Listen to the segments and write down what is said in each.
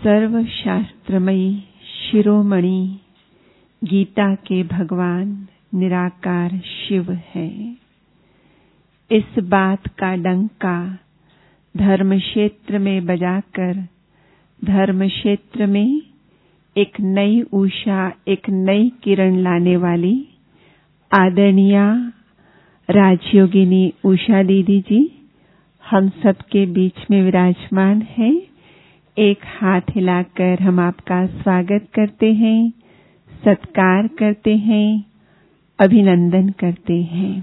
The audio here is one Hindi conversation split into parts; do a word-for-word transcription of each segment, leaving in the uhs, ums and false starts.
सर्वशास्त्रमयी शिरोमणि गीता के भगवान निराकार शिव है। इस बात का डंका धर्म क्षेत्र में बजाकर धर्म क्षेत्र में एक नई उषा, एक नई किरण लाने वाली आदरणीय राजयोगिनी उषा दीदी जी हम सबके बीच में विराजमान है। एक हाथ हिलाकर हम आपका स्वागत करते हैं, सत्कार करते हैं, अभिनंदन करते हैं।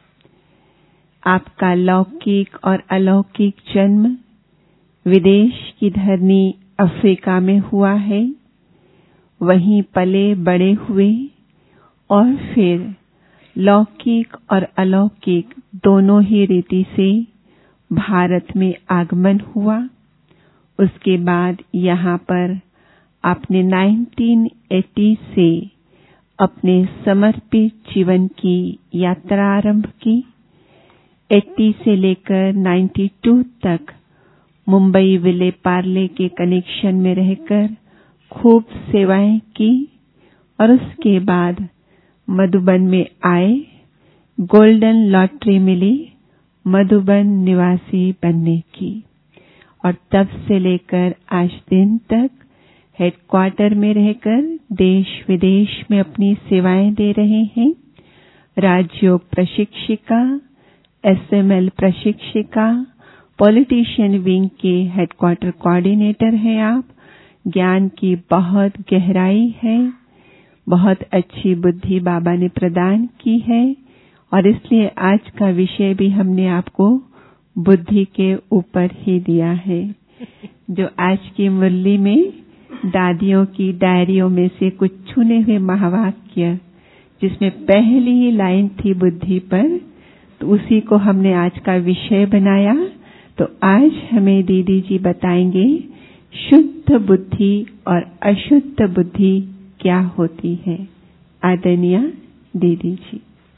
आपका लौकिक और अलौकिक जन्म विदेश की धरनी अफ्रीका में हुआ है। वहीं पले बड़े हुए और फिर लौकिक और अलौकिक दोनों ही रीति से भारत में आगमन हुआ। उसके बाद यहाँ पर आपने उन्नीस सौ अस्सी से अपने समर्पित जीवन की यात्रा आरंभ की। अस्सी से लेकर बानवे तक मुंबई विले पार्ले के कनेक्शन में रहकर खूब सेवाएं की और उसके बाद मधुबन में आए। गोल्डन लॉटरी मिली मधुबन निवासी बनने की और तब से लेकर आज दिन तक हेडक्वार्टर में रहकर देश विदेश में अपनी सेवाएं दे रहे हैं। राजयोग प्रशिक्षिका, एसएमएल प्रशिक्षिका, पॉलिटिशियन विंग के हेडक्वार्टर कोऑर्डिनेटर हैं आप। ज्ञान की बहुत गहराई है, बहुत अच्छी बुद्धि बाबा ने प्रदान की है और इसलिए आज का विषय भी हमने आपको बुद्धि के ऊपर ही दिया है। जो आज की मुरली में दादियों की डायरियों में से कुछ चुने हुए महावाक्य जिसमें पहली ही लाइन थी बुद्धि पर, तो उसी को हमने आज का विषय बनाया। तो आज हमें दीदी जी बताएंगे शुद्ध बुद्धि और अशुद्ध बुद्धि क्या होती है। आदरणीय दीदी जी।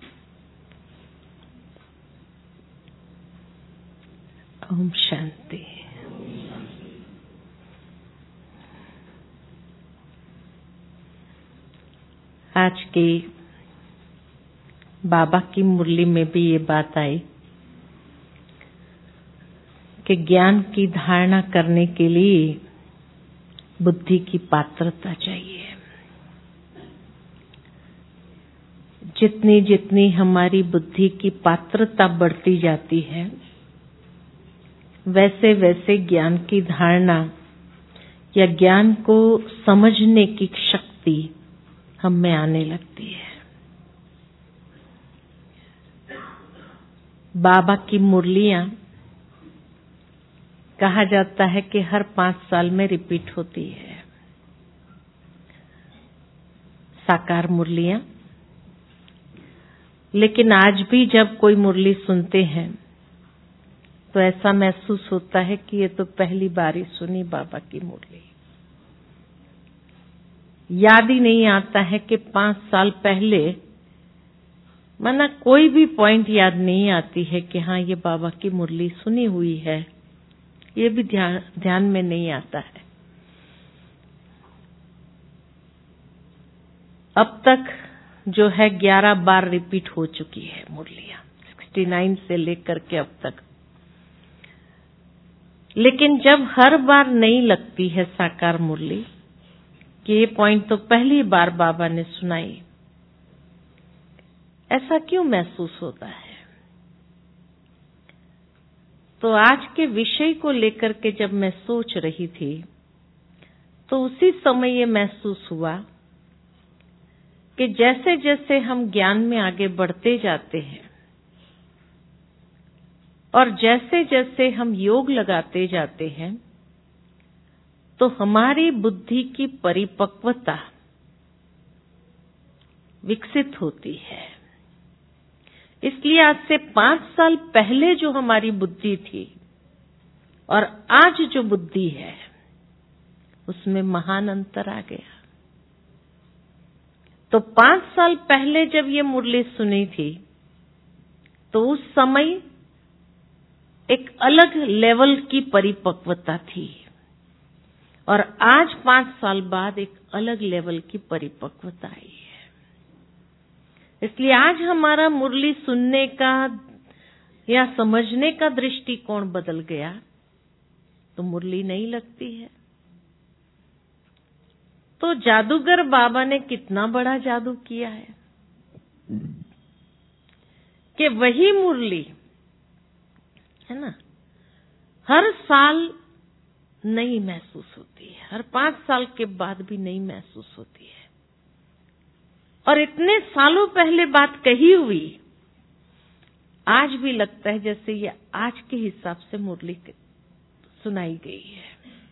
ओम शांति। आज की बाबा की मुरली में भी ये बात आई कि ज्ञान की धारणा करने के लिए बुद्धि की पात्रता चाहिए। जितनी जितनी हमारी बुद्धि की पात्रता बढ़ती जाती है वैसे वैसे ज्ञान की धारणा या ज्ञान को समझने की शक्ति हम में आने लगती है। बाबा की मुरलियां कहा जाता है कि हर पांच साल में रिपीट होती है। साकार मुरलियां, लेकिन आज भी जब कोई मुरली सुनते हैं तो ऐसा महसूस होता है कि ये तो पहली बार ही सुनी बाबा की मुरली। याद ही नहीं आता है कि पांच साल पहले, माना कोई भी पॉइंट याद नहीं आती है कि हाँ ये बाबा की मुरली सुनी हुई है, ये भी ध्यान ध्यान में नहीं आता है। अब तक जो है ग्यारह बार रिपीट हो चुकी है मुरलियां, उनहत्तर से लेकर के अब तक। लेकिन जब हर बार नहीं लगती है साकार मुरली कि ये पॉइंट तो पहली बार बाबा ने सुनाई, ऐसा क्यों महसूस होता है? तो आज के विषय को लेकर के जब मैं सोच रही थी तो उसी समय ये महसूस हुआ कि जैसे जैसे हम ज्ञान में आगे बढ़ते जाते हैं और जैसे जैसे हम योग लगाते जाते हैं तो हमारी बुद्धि की परिपक्वता विकसित होती है। इसलिए आज से पांच साल पहले जो हमारी बुद्धि थी और आज जो बुद्धि है उसमें महान अंतर आ गया। तो पांच साल पहले जब ये मुरली सुनी थी तो उस समय एक अलग लेवल की परिपक्वता थी और आज पांच साल बाद एक अलग लेवल की परिपक्वता आई है। इसलिए आज हमारा मुरली सुनने का या समझने का दृष्टिकोण बदल गया तो मुरली नहीं लगती है। तो जादूगर बाबा ने कितना बड़ा जादू किया है कि वही मुरली है ना, हर साल नई महसूस होती है, हर पांच साल के बाद भी नई महसूस होती है। और इतने सालों पहले बात कही हुई आज भी लगता है जैसे ये आज के हिसाब से मुरली सुनाई गई है।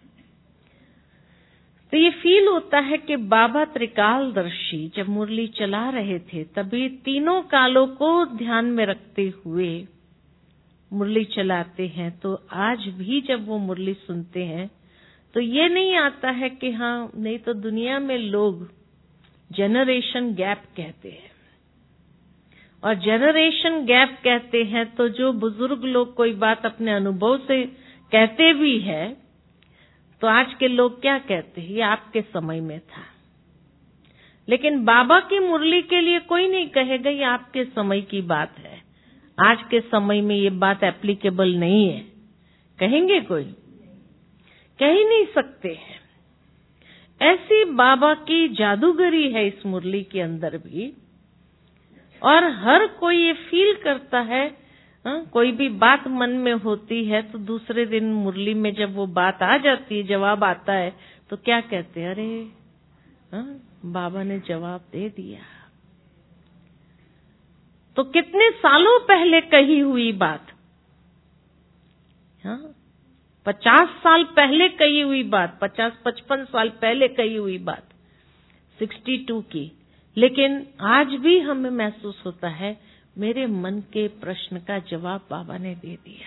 तो ये फील होता है कि बाबा त्रिकालदर्शी जब मुरली चला रहे थे तभी तीनों कालों को ध्यान में रखते हुए मुरली चलाते हैं। तो आज भी जब वो मुरली सुनते हैं तो ये नहीं आता है कि हाँ, नहीं तो दुनिया में लोग जनरेशन गैप कहते हैं, और जनरेशन गैप कहते हैं तो जो बुजुर्ग लोग कोई बात अपने अनुभव से कहते भी है तो आज के लोग क्या कहते हैं, ये आपके समय में था। लेकिन बाबा की मुरली के लिए कोई नहीं कहेगा ये आपके समय की बात है, आज के समय में ये बात एप्लीकेबल नहीं है। कहेंगे कोई? कह ही नहीं सकते हैं। ऐसी बाबा की जादूगरी है इस मुरली के अंदर भी, और हर कोई ये फील करता है। हाँ, कोई भी बात मन में होती है तो दूसरे दिन मुरली में जब वो बात आ जाती है, जवाब आता है, तो क्या कहते हैं, अरे हाँ, बाबा ने जवाब दे दिया। तो कितने सालों पहले कही हुई बात, हाँ, पचास साल पहले कही हुई बात, पचास पचपन साल पहले कही हुई बात, सिक्सटी टू की, लेकिन आज भी हमें महसूस होता है मेरे मन के प्रश्न का जवाब बाबा ने दे दिया।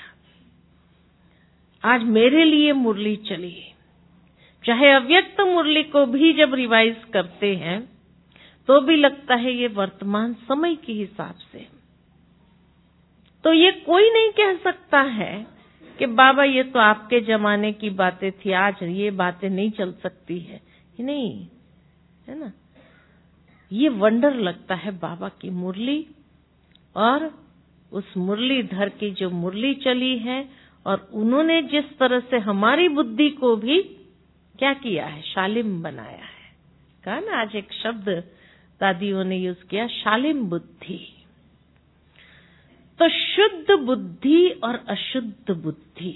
आज मेरे लिए मुरली चली। चाहे अव्यक्त मुरली को भी जब रिवाइज करते हैं तो भी लगता है ये वर्तमान समय के हिसाब से। तो ये कोई नहीं कह सकता है कि बाबा ये तो आपके जमाने की बातें थी, आज ये बातें नहीं चल सकती है, नहीं, है ना। ये वंडर लगता है बाबा की मुरली और उस मुरलीधर की जो मुरली चली है, और उन्होंने जिस तरह से हमारी बुद्धि को भी क्या किया है, शालिम बनाया है। कहा ना, आज एक शब्द दादियों ने यूज किया, शालिम बुद्धि। तो शुद्ध बुद्धि और अशुद्ध बुद्धि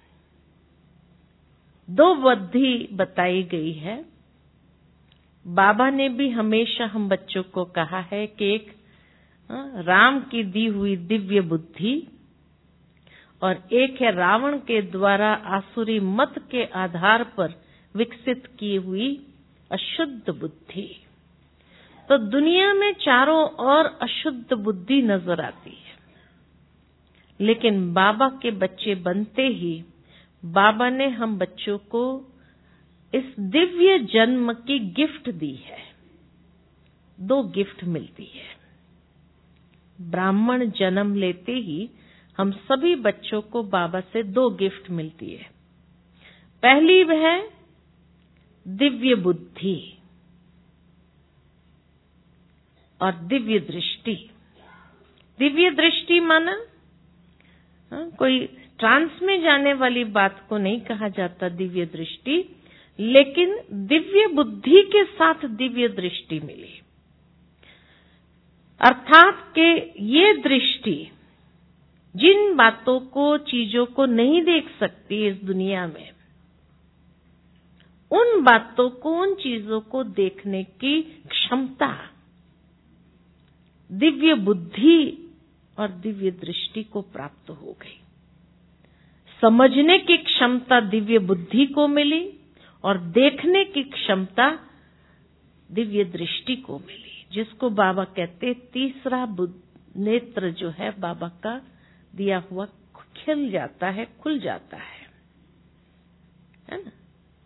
दो बुद्धि बताई गई है। बाबा ने भी हमेशा हम बच्चों को कहा है कि एक राम की दी हुई दिव्य बुद्धि और एक है रावण के द्वारा आसुरी मत के आधार पर विकसित की हुई अशुद्ध बुद्धि। तो दुनिया में चारों ओर अशुद्ध बुद्धि नजर आती है, लेकिन बाबा के बच्चे बनते ही बाबा ने हम बच्चों को इस दिव्य जन्म की गिफ्ट दी है। दो गिफ्ट मिलती है। ब्राह्मण जन्म लेते ही हम सभी बच्चों को बाबा से दो गिफ्ट मिलती है। पहली है दिव्य बुद्धि और दिव्य दृष्टि। दिव्य दृष्टि माना हाँ, कोई ट्रांस में जाने वाली बात को नहीं कहा जाता दिव्य दृष्टि, लेकिन दिव्य बुद्धि के साथ दिव्य दृष्टि मिली। अर्थात कि ये दृष्टि जिन बातों को, चीजों को नहीं देख सकती इस दुनिया में, उन बातों को, उन चीजों को देखने की क्षमता दिव्य बुद्धि और दिव्य दृष्टि को प्राप्त हो गई। समझने की क्षमता दिव्य बुद्धि को मिली और देखने की क्षमता दिव्य दृष्टि को मिली, जिसको बाबा कहते तीसरा नेत्र जो है बाबा का दिया हुआ खिल जाता है, खुल जाता है, है ना।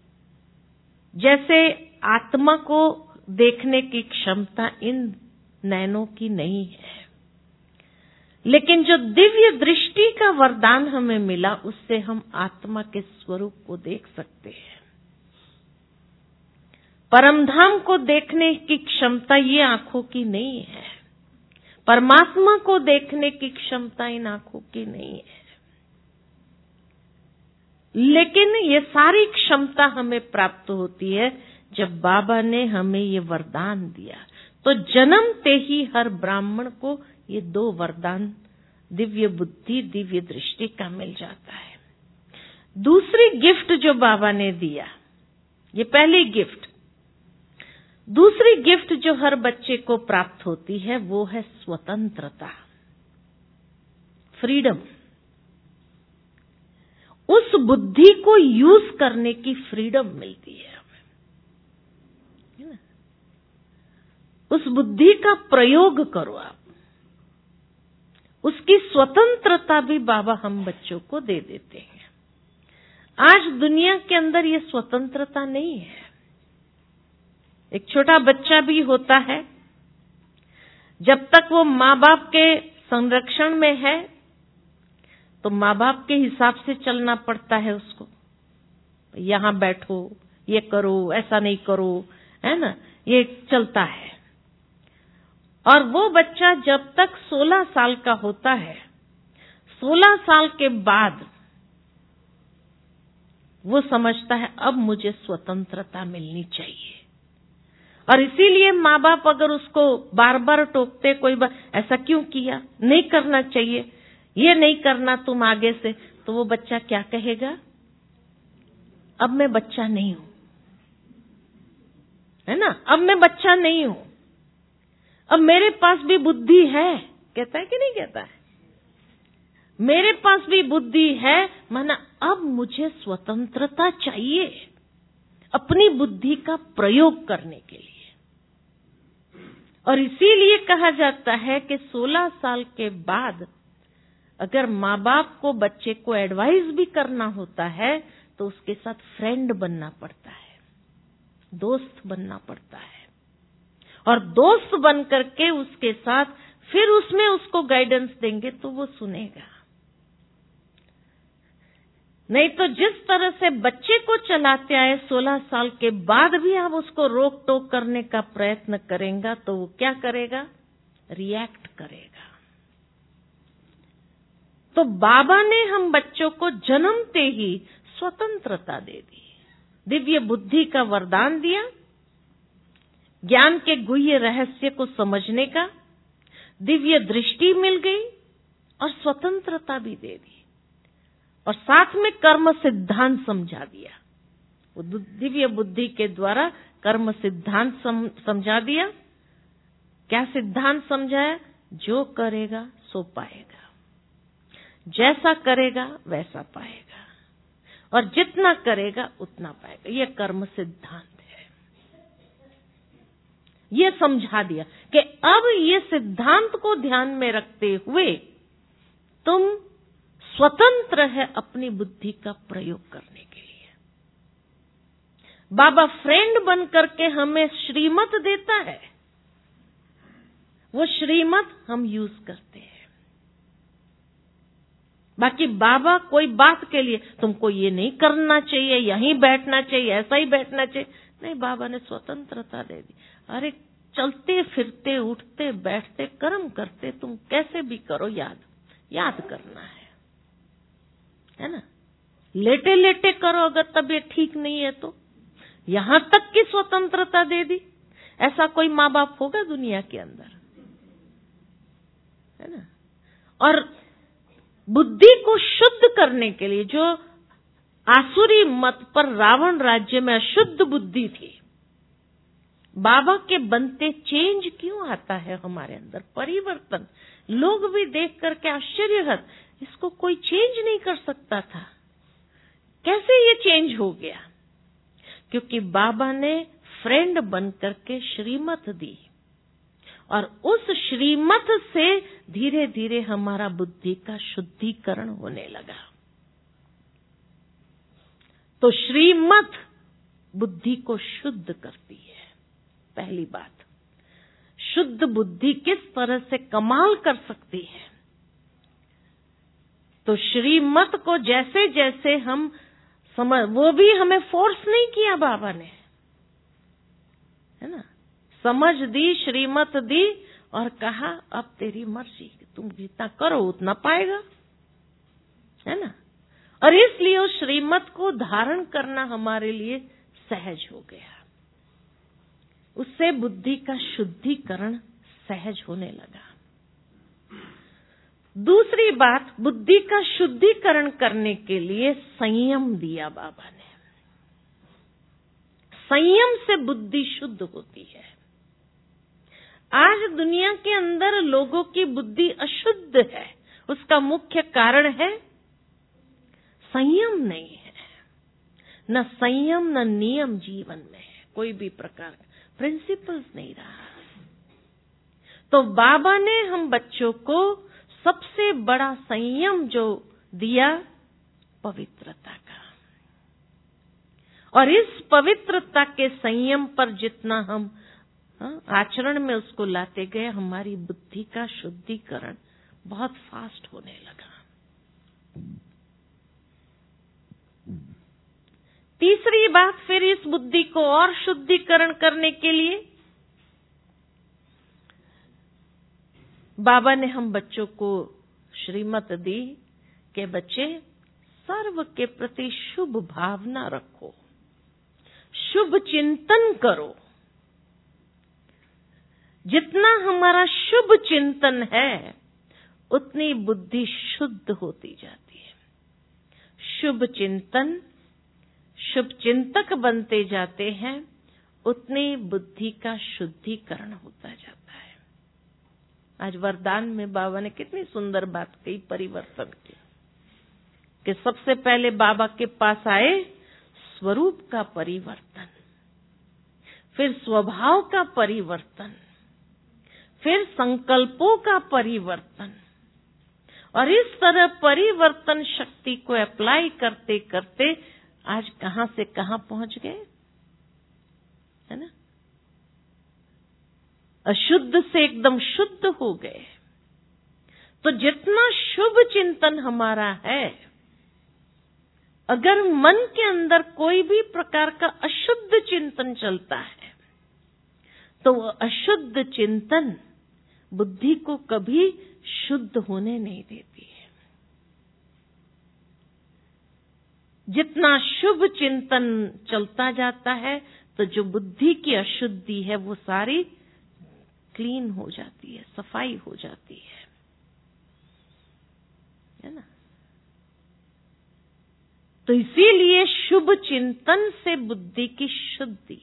जैसे आत्मा को देखने की क्षमता इन नैनों की नहीं है, लेकिन जो दिव्य दृष्टि का वरदान हमें मिला उससे हम आत्मा के स्वरूप को देख सकते हैं। परमधाम को देखने की क्षमता ये आंखों की नहीं है, परमात्मा को देखने की क्षमता इन आंखों की नहीं है। लेकिन ये सारी क्षमता हमें प्राप्त होती है जब बाबा ने हमें ये वरदान दिया। तो जन्मते ही हर ब्राह्मण को ये दो वरदान, दिव्य बुद्धि, दिव्य दृष्टि का मिल जाता है। दूसरी गिफ्ट जो बाबा ने दिया, ये पहली गिफ्ट। दूसरी गिफ्ट जो हर बच्चे को प्राप्त होती है वो है स्वतंत्रता, फ्रीडम। उस बुद्धि को यूज करने की फ्रीडम मिलती है हमें, है ना? उस बुद्धि का प्रयोग करो आप। उसकी स्वतंत्रता भी बाबा हम बच्चों को दे देते हैं। आज दुनिया के अंदर ये स्वतंत्रता नहीं है। एक छोटा बच्चा भी होता है, जब तक वो माँ बाप के संरक्षण में है तो माँ बाप के हिसाब से चलना पड़ता है उसको। यहाँ बैठो, ये करो, ऐसा नहीं करो, है ना, ये चलता है। और वो बच्चा जब तक सोलह साल का होता है, सोलह साल के बाद वो समझता है अब मुझे स्वतंत्रता मिलनी चाहिए। और इसीलिए माँ बाप अगर उसको बार बार टोकते, कोई बार ऐसा क्यों किया, नहीं करना चाहिए, ये नहीं करना तुम आगे से, तो वो बच्चा क्या कहेगा, अब मैं बच्चा नहीं हूं, है ना, अब मैं बच्चा नहीं हूं, अब मेरे पास भी बुद्धि है। कहता है कि नहीं कहता है? मेरे पास भी बुद्धि है, माना अब मुझे स्वतंत्रता चाहिए अपनी बुद्धि का प्रयोग करने के लिए। और इसीलिए कहा जाता है कि सोलह साल के बाद अगर माँ बाप को बच्चे को एडवाइस भी करना होता है तो उसके साथ फ्रेंड बनना पड़ता है, दोस्त बनना पड़ता है। और दोस्त बन करके उसके साथ फिर उसमें उसको गाइडेंस देंगे तो वो सुनेगा। नहीं तो जिस तरह से बच्चे को चलाते आए, सोलह साल के बाद भी आप उसको रोक टोक करने का प्रयत्न करेंगे तो वो क्या करेगा, रिएक्ट करेगा। तो बाबा ने हम बच्चों को जन्मते ही स्वतंत्रता दे दी, दिव्य बुद्धि का वरदान दिया, ज्ञान के गुह्य रहस्य को समझने का दिव्य दृष्टि मिल गई और स्वतंत्रता भी दे दी। और साथ में कर्म सिद्धांत समझा दिया। वो दिव्य बुद्धि के द्वारा कर्म सिद्धांत सम, समझा दिया। क्या सिद्धांत समझाया? जो करेगा सो पाएगा, जैसा करेगा वैसा पाएगा, और जितना करेगा उतना पाएगा। ये कर्म सिद्धांत है। ये समझा दिया कि अब ये सिद्धांत को ध्यान में रखते हुए तुम स्वतंत्र है अपनी बुद्धि का प्रयोग करने के लिए। बाबा फ्रेंड बन करके हमें श्रीमत देता है, वो श्रीमत हम यूज करते हैं। बाकी बाबा कोई बात के लिए तुमको ये नहीं करना चाहिए, यहीं बैठना चाहिए, ऐसा ही बैठना चाहिए, नहीं, बाबा ने स्वतंत्रता दे दी। अरे चलते फिरते उठते बैठते कर्म करते तुम कैसे भी करो, याद याद करना है, है ना। लेटे लेटे करो अगर तबीयत ठीक नहीं है तो, यहां तक की स्वतंत्रता दे दी। ऐसा कोई माँ बाप होगा दुनिया के अंदर, है ना। और बुद्धि को शुद्ध करने के लिए, जो आसुरी मत पर रावण राज्य में अशुद्ध बुद्धि थी, बाबा के बनते चेंज क्यों आता है हमारे अंदर, परिवर्तन। लोग भी देख करके आश्चर्यचकित, इसको कोई चेंज नहीं कर सकता था, कैसे ये चेंज हो गया? क्योंकि बाबा ने फ्रेंड बन करके श्रीमत दी, और उस श्रीमत से धीरे धीरे हमारा बुद्धि का शुद्धिकरण होने लगा। तो श्रीमत बुद्धि को शुद्ध करती है। पहली बात, शुद्ध बुद्धि किस तरह से कमाल कर सकती है। तो श्रीमत को जैसे जैसे हम समझ, वो भी हमें फोर्स नहीं किया बाबा ने, है ना, समझ दी, श्रीमत दी और कहा अब तेरी मर्जी, तुम जितना करो उतना पाएगा, है ना। और इसलिए उस श्रीमत को धारण करना हमारे लिए सहज हो गया। उससे बुद्धि का शुद्धिकरण सहज होने लगा। दूसरी बात, बुद्धि का शुद्धिकरण करने के लिए संयम दिया बाबा ने। संयम से बुद्धि शुद्ध होती है। आज दुनिया के अंदर लोगों की बुद्धि अशुद्ध है, उसका मुख्य कारण है संयम नहीं है। न संयम न नियम जीवन में है, कोई भी प्रकार का प्रिंसिपल्स नहीं रहा। तो बाबा ने हम बच्चों को सबसे बड़ा संयम जो दिया, पवित्रता का। और इस पवित्रता के संयम पर जितना हम हाँ, आचरण में उसको लाते गए, हमारी बुद्धि का शुद्धिकरण बहुत फास्ट होने लगा। तीसरी बात, फिर इस बुद्धि को और शुद्धिकरण करने के लिए बाबा ने हम बच्चों को श्रीमत दी कि बच्चे सर्व के प्रति शुभ भावना रखो, शुभ चिंतन करो। जितना हमारा शुभ चिंतन है उतनी बुद्धि शुद्ध होती जाती है। शुभ चिंतन, शुभ चिंतक बनते जाते हैं, उतनी बुद्धि का शुद्धिकरण होता जाता है। आज वरदान में बाबा ने कितनी सुंदर बात कही परिवर्तन की, कि सबसे पहले बाबा के पास आए स्वरूप का परिवर्तन, फिर स्वभाव का परिवर्तन, फिर संकल्पों का परिवर्तन। और इस तरह परिवर्तन शक्ति को अप्लाई करते करते आज कहां से कहां पहुंच गए, है ना। अशुद्ध से एकदम शुद्ध हो गए। तो जितना शुभ चिंतन हमारा है, अगर मन के अंदर कोई भी प्रकार का अशुद्ध चिंतन चलता है, तो वह अशुद्ध चिंतन बुद्धि को कभी शुद्ध होने नहीं देती है। जितना शुभ चिंतन चलता जाता है, तो जो बुद्धि की अशुद्धि है वो सारी क्लीन हो जाती है, सफाई हो जाती है, है ना। तो इसीलिए शुभ चिंतन से बुद्धि की शुद्धि।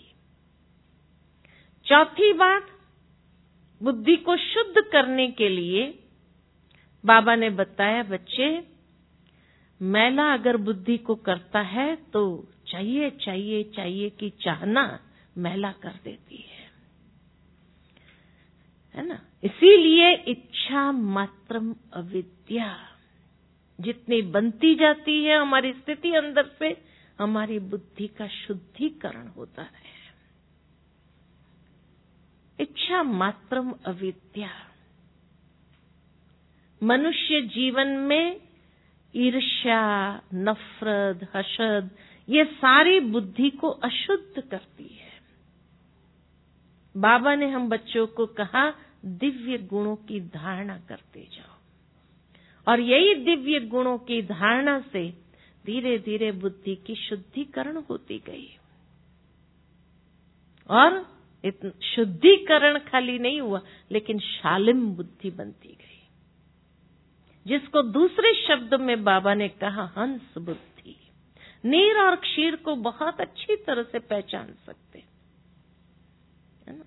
चौथी बात, बुद्धि को शुद्ध करने के लिए बाबा ने बताया, बच्चे मैला अगर बुद्धि को करता है तो चाहिए चाहिए चाहिए कि चाहना मैला कर देती है, है ना। इसीलिए इच्छा मात्रम अविद्या जितनी बनती जाती है हमारी स्थिति अंदर से, हमारी बुद्धि का शुद्धिकरण होता है। इच्छा मात्रम अविद्या। मनुष्य जीवन में ईर्ष्या, नफरत, हसद, ये सारी बुद्धि को अशुद्ध करती है। बाबा ने हम बच्चों को कहा, दिव्य गुणों की धारणा करते जाओ। और यही दिव्य गुणों की धारणा से धीरे धीरे बुद्धि की शुद्धिकरण होती गई। और शुद्धिकरण खाली नहीं हुआ, लेकिन शालिम बुद्धि बनती गई, जिसको दूसरे शब्द में बाबा ने कहा हंस बुद्धि। नीर और क्षीर को बहुत अच्छी तरह से पहचान सकते, है ना।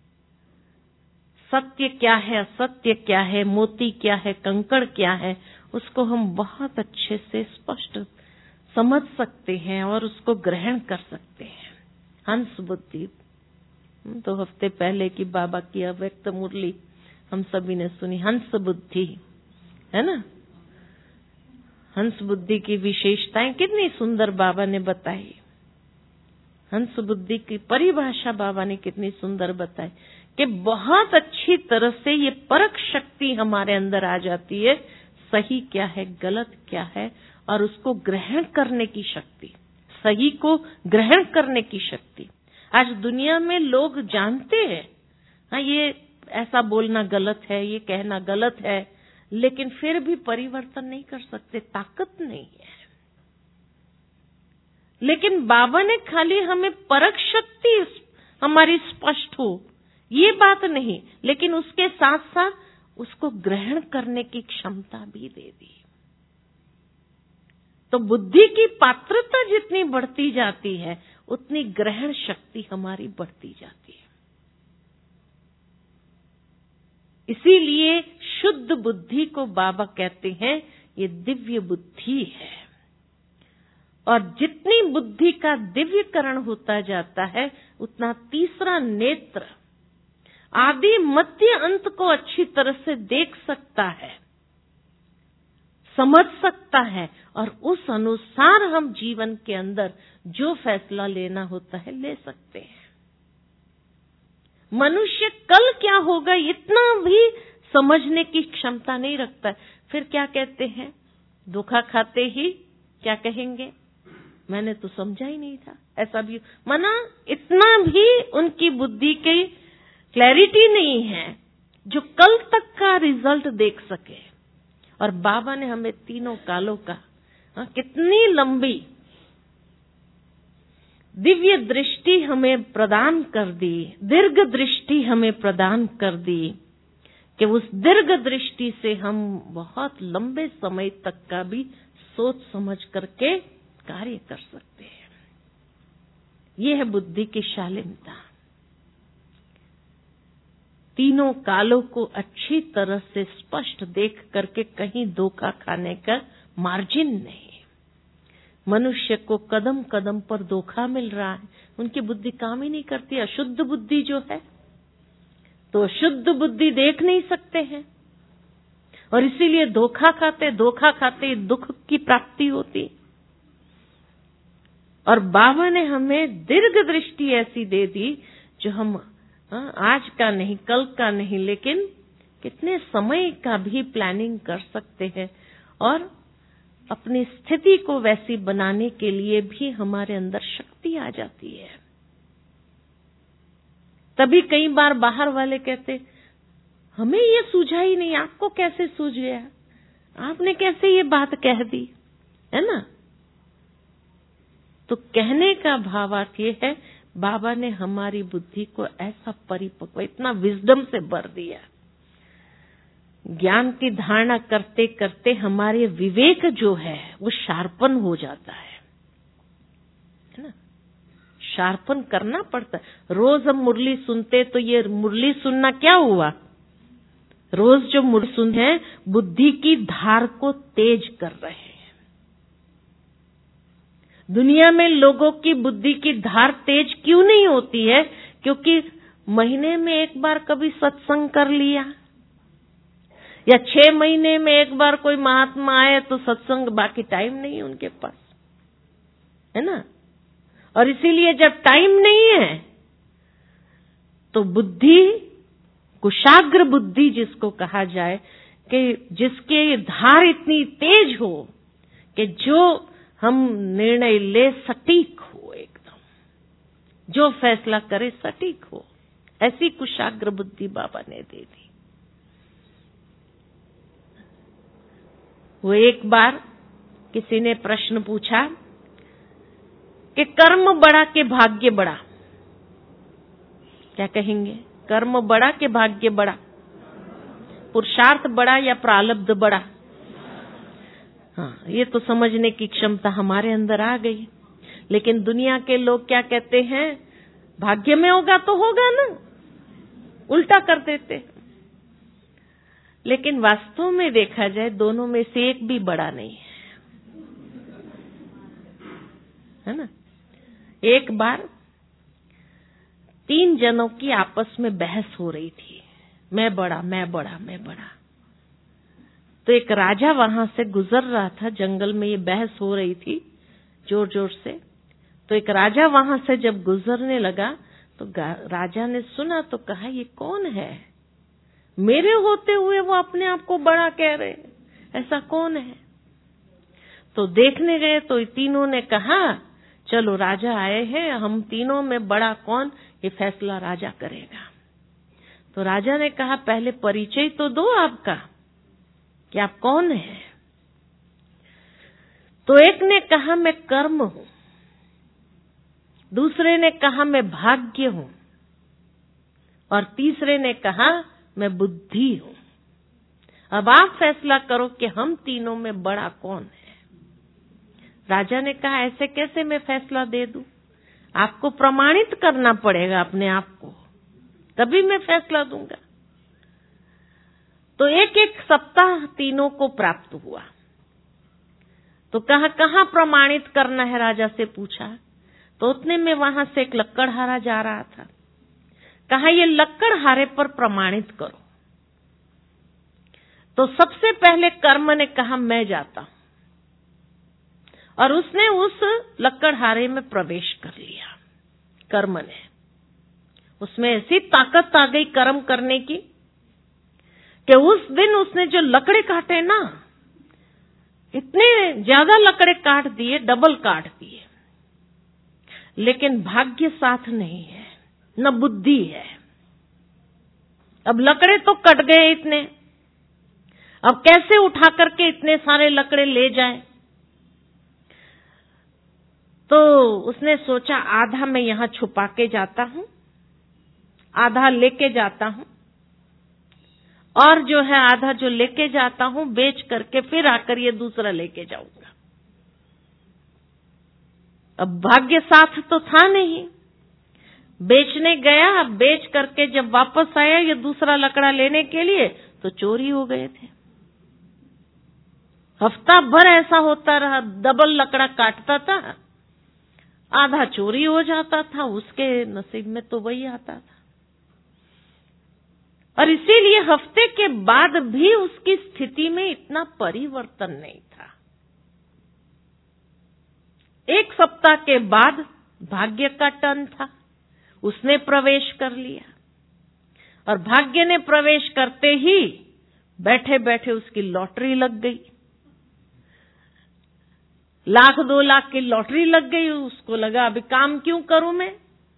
सत्य क्या है, असत्य क्या है, मोती क्या है, कंकड़ क्या है, उसको हम बहुत अच्छे से स्पष्ट समझ सकते हैं और उसको ग्रहण कर सकते हैं। हंस बुद्धि। तो हफ्ते पहले की बाबा की अव्यक्त मुरली हम सभी ने सुनी, हंस बुद्धि, है ना। हंस बुद्धि की विशेषताएं कितनी सुंदर बाबा ने बताई। हंस बुद्धि की परिभाषा बाबा ने कितनी सुंदर बताई कि बहुत अच्छी तरह से ये परख शक्ति हमारे अंदर आ जाती है, सही क्या है, गलत क्या है, और उसको ग्रहण करने की शक्ति, सही को ग्रहण करने की शक्ति। आज दुनिया में लोग जानते हैं, हाँ ये ऐसा बोलना गलत है, ये कहना गलत है, लेकिन फिर भी परिवर्तन नहीं कर सकते, ताकत नहीं है। लेकिन बाबा ने खाली हमें परख शक्ति हमारी स्पष्ट हो, ये बात नहीं, लेकिन उसके साथ साथ उसको ग्रहण करने की क्षमता भी दे दी। तो बुद्धि की पात्रता जितनी बढ़ती जाती है, उतनी ग्रहण शक्ति हमारी बढ़ती जाती है। इसीलिए शुद्ध बुद्धि को बाबा कहते हैं ये दिव्य बुद्धि है। और जितनी बुद्धि का दिव्यकरण होता जाता है, उतना तीसरा नेत्र आदि मध्य अंत को अच्छी तरह से देख सकता है, समझ सकता है, और उस अनुसार हम जीवन के अंदर जो फैसला लेना होता है ले सकते हैं। मनुष्य कल क्या होगा इतना भी समझने की क्षमता नहीं रखता है। फिर क्या कहते हैं, धोखा खाते ही क्या कहेंगे, मैंने तो समझा ही नहीं था, ऐसा भी मना, इतना भी उनकी बुद्धि की क्लैरिटी नहीं है जो कल तक का रिजल्ट देख सके। और बाबा ने हमें तीनों कालों का हाँ, कितनी लंबी दिव्य दृष्टि हमें प्रदान कर दी, दीर्घ दृष्टि हमें प्रदान कर दी कि उस दीर्घ दृष्टि से हम बहुत लंबे समय तक का भी सोच समझ करके कार्य कर सकते हैं। ये है बुद्धि की शालीनता। तीनों कालों को अच्छी तरह से स्पष्ट देख करके कहीं धोखा खाने का मार्जिन नहीं। मनुष्य को कदम कदम पर धोखा मिल रहा है, उनकी बुद्धि काम ही नहीं करती। अशुद्ध बुद्धि जो है, तो शुद्ध बुद्धि देख नहीं सकते हैं, और इसीलिए धोखा खाते धोखा खाते दुख की प्राप्ति होती। और बाबा ने हमें दीर्घ दृष्टि ऐसी दे दी जो हम हाँ, आज का नहीं, कल का नहीं, लेकिन कितने समय का भी प्लानिंग कर सकते हैं, और अपनी स्थिति को वैसी बनाने के लिए भी हमारे अंदर शक्ति आ जाती है। तभी कई बार बाहर वाले कहते, हमें ये सूझा ही नहीं, आपको कैसे सूझ गया, आपने कैसे ये बात कह दी, है ना। तो कहने का भावार्थ ये है, बाबा ने हमारी बुद्धि को ऐसा परिपक्व, इतना विजडम से भर दिया, ज्ञान की धारणा करते करते हमारे विवेक जो है वो शार्पन हो जाता है, है ना। शार्पन करना पड़ता है। रोज हम मुरली सुनते, तो ये मुरली सुनना क्या हुआ, रोज जो मुरली सुनते हैं बुद्धि की धार को तेज कर रहे हैं। दुनिया में लोगों की बुद्धि की धार तेज क्यों नहीं होती है, क्योंकि महीने में एक बार कभी सत्संग कर लिया, या छह महीने में एक बार कोई महात्मा आए तो सत्संग, बाकी टाइम नहीं उनके पास, है ना। और इसीलिए जब टाइम नहीं है तो बुद्धि, कुशाग्र बुद्धि जिसको कहा जाए, कि जिसके धार इतनी तेज हो कि जो हम निर्णय ले सटीक हो, एकदम जो फैसला करे सटीक हो, ऐसी कुशाग्र बुद्धि बाबा ने दे दी। वो एक बार किसी ने प्रश्न पूछा कि कर्म बड़ा के भाग्य बड़ा, क्या कहेंगे, कर्म बड़ा के भाग्य बड़ा, पुरुषार्थ बड़ा या प्रारब्ध बड़ा। हाँ, ये तो समझने की क्षमता हमारे अंदर आ गई। लेकिन दुनिया के लोग क्या कहते हैं, भाग्य में होगा तो होगा ना, उल्टा कर देते। लेकिन वास्तव में देखा जाए दोनों में से एक भी बड़ा नहीं है, है ना। एक बार तीन जनों की आपस में बहस हो रही थी, मैं बड़ा मैं बड़ा मैं बड़ा। तो एक राजा वहां से गुजर रहा था, जंगल में ये बहस हो रही थी जोर जोर से। तो एक राजा वहां से जब गुजरने लगा तो राजा ने सुना तो कहा, ये कौन है, मेरे होते हुए वो अपने आप को बड़ा कह रहे, ऐसा कौन है। तो देखने गए तो तीनों ने कहा, चलो राजा आए हैं, हम तीनों में बड़ा कौन, ये फैसला राजा करेगा। तो राजा ने कहा पहले परिचय तो दो आपका कि आप कौन हैं। तो एक ने कहा मैं कर्म हूं, दूसरे ने कहा मैं भाग्य हूं, और तीसरे ने कहा मैं बुद्धि हूं। अब आप फैसला करो कि हम तीनों में बड़ा कौन है। राजा ने कहा ऐसे कैसे मैं फैसला दे दूं, आपको प्रमाणित करना पड़ेगा अपने आप को, तभी मैं फैसला दूंगा। तो एक एक सप्ताह तीनों को प्राप्त हुआ। तो कहा कहाँ प्रमाणित करना है, राजा से पूछा। तो उतने में वहां से एक लक्कड़हारा जा रहा था। कहा ये लक्कड़हारे पर प्रमाणित करो। तो सबसे पहले कर्म ने कहा मैं जाता हूं, और उसने उस लक्कड़हारे में प्रवेश कर लिया। कर्म ने, उसमें ऐसी ताकत आ गई कर्म करने की कि उस दिन उसने जो लकड़े काटे ना, इतने ज्यादा लकड़े काट दिए, डबल काट दिए। लेकिन भाग्य साथ नहीं है, न बुद्धि है। अब लकड़े तो कट गए इतने, अब कैसे उठा करके इतने सारे लकड़े ले जाए। तो उसने सोचा आधा मैं यहां छुपा के जाता हूं, आधा लेके जाता हूं, और जो है आधा जो लेके जाता हूं बेच करके फिर आकर ये दूसरा लेके जाऊंगा। अब भाग्य साथ तो था नहीं, बेचने गया, बेच करके जब वापस आया ये दूसरा लकड़ा लेने के लिए तो चोरी हो गए थे। हफ्ता भर ऐसा होता रहा, डबल लकड़ा काटता था, आधा चोरी हो जाता था, उसके नसीब में तो वही आता था। और इसीलिए हफ्ते के बाद भी उसकी स्थिति में इतना परिवर्तन नहीं था। एक सप्ताह के बाद भाग्य का टर्न था, उसने प्रवेश कर लिया, और भाग्य ने प्रवेश करते ही बैठे बैठे उसकी लॉटरी लग गई। लाख दो लाख की लॉटरी लग गई। उसको लगा अभी काम क्यों करूं मैं,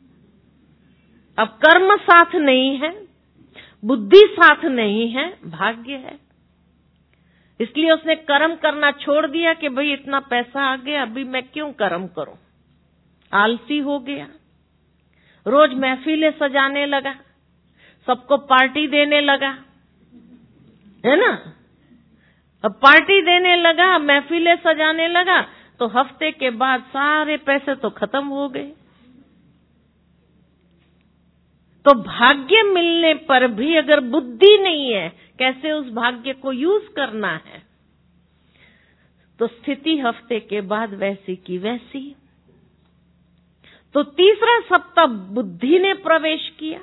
अब कर्म साथ नहीं है, बुद्धि साथ नहीं है, भाग्य है। इसलिए उसने कर्म करना छोड़ दिया कि भाई इतना पैसा आ गया, अभी मैं क्यों कर्म करूं। आलसी हो गया, रोज महफिलें सजाने लगा, सबको पार्टी देने लगा, है ना। अब पार्टी देने लगा, महफिलें सजाने लगा, तो हफ्ते के बाद सारे पैसे तो खत्म हो गए। तो भाग्य मिलने पर भी अगर बुद्धि नहीं है कैसे उस भाग्य को यूज करना है, तो स्थिति हफ्ते के बाद वैसी की वैसी। तो तीसरा सप्ताह बुद्धि ने प्रवेश किया।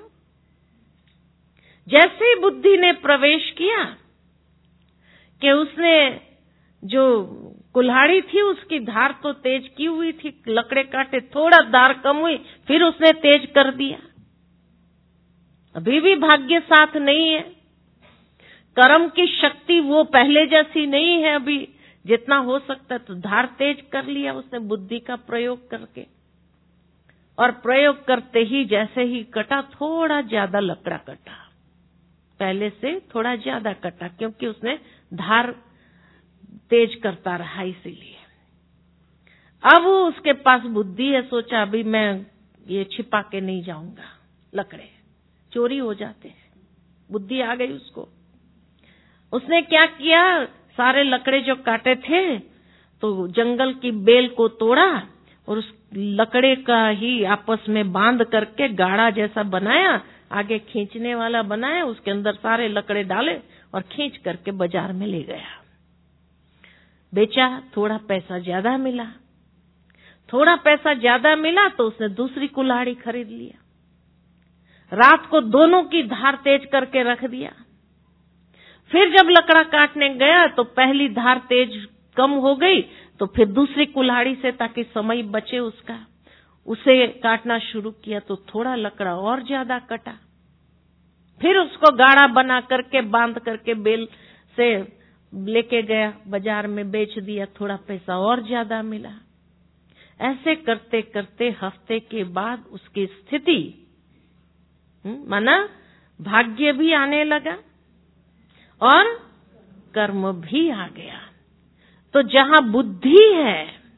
जैसे ही बुद्धि ने प्रवेश किया कि उसने जो कुल्हाड़ी थी उसकी धार तो तेज की हुई थी, लकड़े काटे, थोड़ा धार कम हुई, फिर उसने तेज कर दिया। अभी भी भाग्य साथ नहीं है, कर्म की शक्ति वो पहले जैसी नहीं है अभी जितना हो सकता। तो धार तेज कर लिया उसने बुद्धि का प्रयोग करके, और प्रयोग करते ही जैसे ही कटा, थोड़ा ज्यादा लकड़ा कटा, पहले से थोड़ा ज्यादा कटा, क्योंकि उसने धार तेज करता रहा। इसीलिए अब उसके पास बुद्धि है, सोचा अभी मैं ये छिपा के नहीं जाऊंगा, लकड़े चोरी हो जाते हैं। बुद्धि आ गई उसको। उसने क्या किया, सारे लकड़े जो काटे थे तो जंगल की बेल को तोड़ा और उस लकड़े का ही आपस में बांध करके गाढ़ा जैसा बनाया, आगे खींचने वाला बनाया, उसके अंदर सारे लकड़े डाले और खींच करके बाजार में ले गया। बेचा, थोड़ा पैसा ज्यादा मिला। थोड़ा पैसा ज्यादा मिला तो उसने दूसरी कुल्हाड़ी खरीद लिया। रात को दोनों की धार तेज करके रख दिया। फिर जब लकड़ा काटने गया तो पहली धार तेज कम हो गई, तो फिर दूसरी कुल्हाड़ी से, ताकि समय बचे उसका, उसे काटना शुरू किया तो थोड़ा लकड़ा और ज्यादा कटा। फिर उसको गाढ़ा बना करके बांध करके बेल से लेके गया, बाजार में बेच दिया, थोड़ा पैसा और ज्यादा मिला। ऐसे करते करते हफ्ते के बाद उसकी स्थिति माना भाग्य भी आने लगा और कर्म भी आ गया। तो जहां बुद्धि है,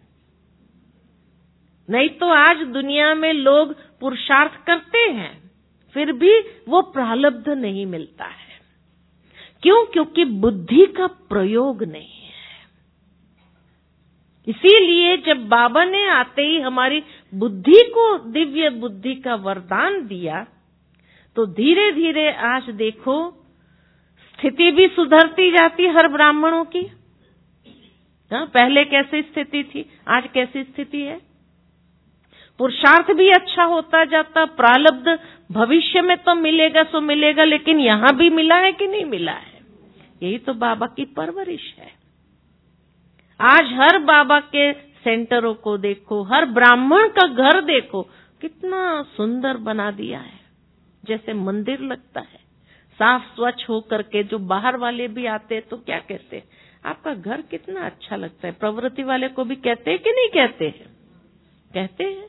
नहीं तो आज दुनिया में लोग पुरुषार्थ करते हैं फिर भी वो प्रारब्ध नहीं मिलता है। क्यों? क्योंकि बुद्धि का प्रयोग नहीं है। इसीलिए जब बाबा ने आते ही हमारी बुद्धि को दिव्य बुद्धि का वरदान दिया, तो धीरे धीरे आज देखो स्थिति भी सुधरती जाती हर ब्राह्मणों की। हाँ, पहले कैसी स्थिति थी, आज कैसी स्थिति है। पुरुषार्थ भी अच्छा होता जाता, प्रारब्ध भविष्य में तो मिलेगा सो मिलेगा, लेकिन यहां भी मिला है कि नहीं मिला है। यही तो बाबा की परवरिश है। आज हर बाबा के सेंटरों को देखो, हर ब्राह्मण का घर देखो, कितना सुंदर बना दिया है, जैसे मंदिर लगता है, साफ स्वच्छ हो करके। जो बाहर वाले भी आते हैं तो क्या कहते हैं, आपका घर कितना अच्छा लगता है। प्रवृत्ति वाले को भी कहते हैं कि नहीं कहते हैं? कहते हैं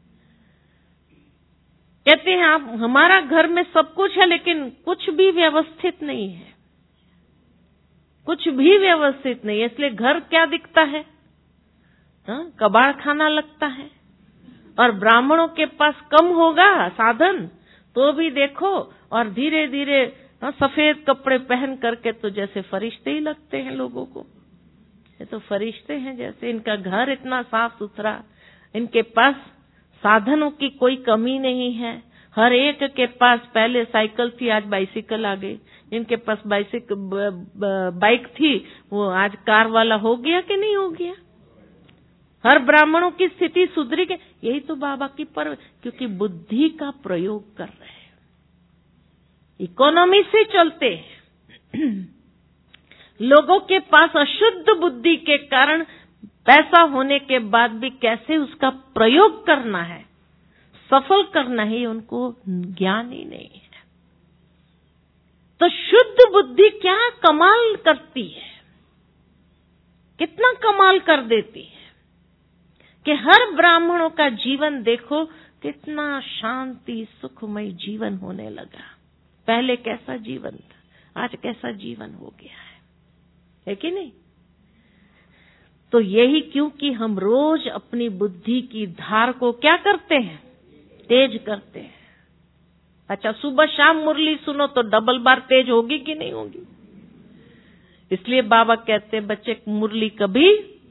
कहते हैं आप, हमारा घर में सब कुछ है लेकिन कुछ भी व्यवस्थित नहीं है, कुछ भी व्यवस्थित नहीं है। इसलिए घर क्या दिखता है, हाँ, कबाड़ खाना लगता है। और ब्राह्मणों के पास कम होगा साधन तो भी देखो, और धीरे धीरे हाँ, सफेद कपड़े पहन करके तो जैसे फरिश्ते ही लगते हैं लोगों को। ये तो फरिश्ते हैं जैसे, इनका घर इतना साफ सुथरा, इनके पास साधनों की कोई कमी नहीं है। हर एक के पास पहले साइकिल थी, आज बाइसिकल आ गई। जिनके पास बाइसिकल बाइक थी वो आज कार वाला हो गया कि नहीं हो गया। हर ब्राह्मणों की स्थिति सुधरी के। यही तो बाबा की पर्व, क्योंकि बुद्धि का प्रयोग कर रहे हैं, इकोनॉमी से चलते हैं। लोगों के पास अशुद्ध बुद्धि के कारण पैसा होने के बाद भी कैसे उसका प्रयोग करना है, सफल करना ही उनको ज्ञान ही नहीं है। तो शुद्ध बुद्धि क्या कमाल करती है, कितना कमाल कर देती है कि हर ब्राह्मणों का जीवन देखो कितना शांति सुखमय जीवन होने लगा। पहले कैसा जीवन था, आज कैसा जीवन हो गया है, है कि नहीं। तो यही क्योंकि हम रोज अपनी बुद्धि की धार को क्या करते हैं, तेज करते हैं। अच्छा, सुबह शाम मुरली सुनो तो डबल बार तेज होगी कि नहीं होगी। इसलिए बाबा कहते हैं बच्चे मुरली कभी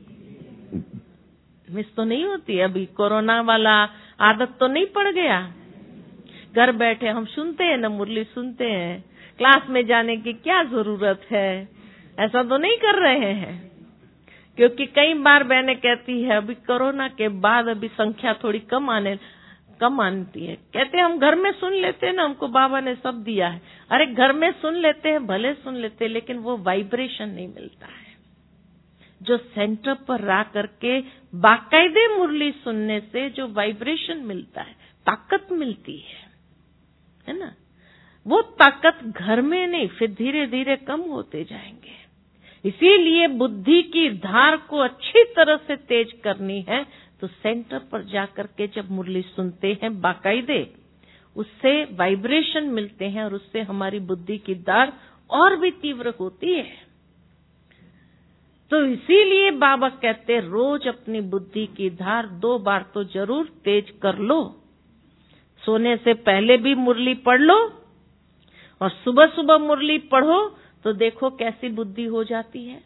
मिस तो नहीं होती। अभी कोरोना वाला आदत तो नहीं पड़ गया, घर बैठे हम सुनते हैं ना, मुरली सुनते हैं। क्लास में जाने की क्या जरूरत है, ऐसा तो नहीं कर रहे हैं। क्योंकि कई बार बहनें कहती है अभी कोरोना के बाद अभी संख्या थोड़ी कम आने कम आती है। कहते हैं हम घर में सुन लेते हैं ना, हमको बाबा ने सब दिया है। अरे घर में सुन लेते हैं, भले सुन लेते हैं, लेकिन वो वाइब्रेशन नहीं मिलता है जो सेंटर पर रा करके बाकायदे मुरली सुनने से जो वाइब्रेशन मिलता है, ताकत मिलती है, है ना। वो ताकत घर में नहीं, फिर धीरे धीरे कम होते जाएंगे। इसीलिए बुद्धि की धार को अच्छी तरह से तेज करनी है तो सेंटर पर जाकर के जब मुरली सुनते हैं बाकायदे, उससे वाइब्रेशन मिलते हैं और उससे हमारी बुद्धि की धार और भी तीव्र होती है। तो इसीलिए बाबा कहते हैं रोज अपनी बुद्धि की धार दो बार तो जरूर तेज कर लो। सोने से पहले भी मुरली पढ़ लो और सुबह सुबह मुरली पढ़ो तो देखो कैसी बुद्धि हो जाती है।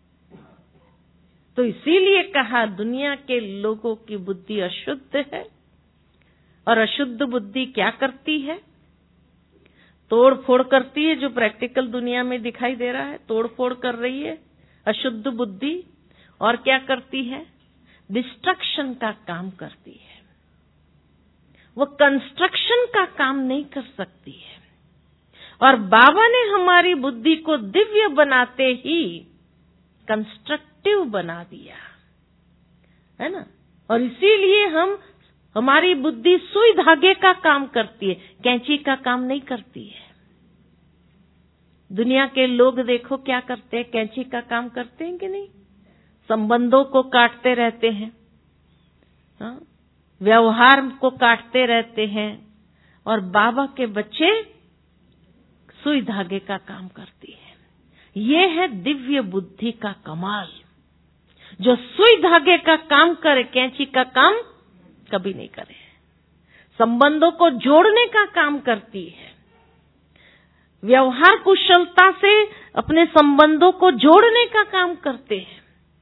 तो इसीलिए कहा दुनिया के लोगों की बुद्धि अशुद्ध है। और अशुद्ध बुद्धि क्या करती है, तोड़ फोड़ करती है। जो प्रैक्टिकल दुनिया में दिखाई दे रहा है, तोड़ फोड़ कर रही है अशुद्ध बुद्धि। और क्या करती है, डिस्ट्रक्शन का काम करती है। वो कंस्ट्रक्शन का काम नहीं कर सकती है। और बाबा ने हमारी बुद्धि को दिव्य बनाते ही कंस्ट्रक्टिव बना दिया, है ना। और इसीलिए हम हमारी बुद्धि सुई धागे का काम करती है, कैंची का काम नहीं करती है। दुनिया के लोग देखो क्या करते हैं, कैंची का काम करते हैं कि नहीं। संबंधों को काटते रहते हैं, हाँ? व्यवहार को काटते रहते हैं और बाबा के बच्चे सुई धागे का काम करती है। ये है दिव्य बुद्धि का कमाल। जो सुई धागे का काम करे, कैंची का काम कभी नहीं करे। संबंधों को जोड़ने का काम करती है, व्यवहार कुशलता से अपने संबंधों को जोड़ने का काम करते हैं।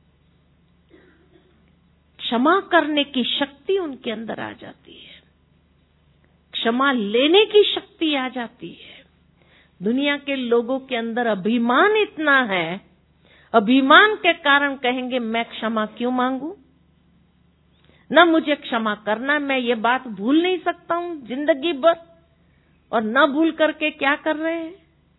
क्षमा करने की शक्ति उनके अंदर आ जाती है, क्षमा लेने की शक्ति आ जाती है। दुनिया के लोगों के अंदर अभिमान इतना है, अभिमान के कारण कहेंगे मैं क्षमा क्यों मांगू, न मुझे क्षमा करना, मैं ये बात भूल नहीं सकता हूं जिंदगी भर। और न भूल करके क्या कर रहे हैं,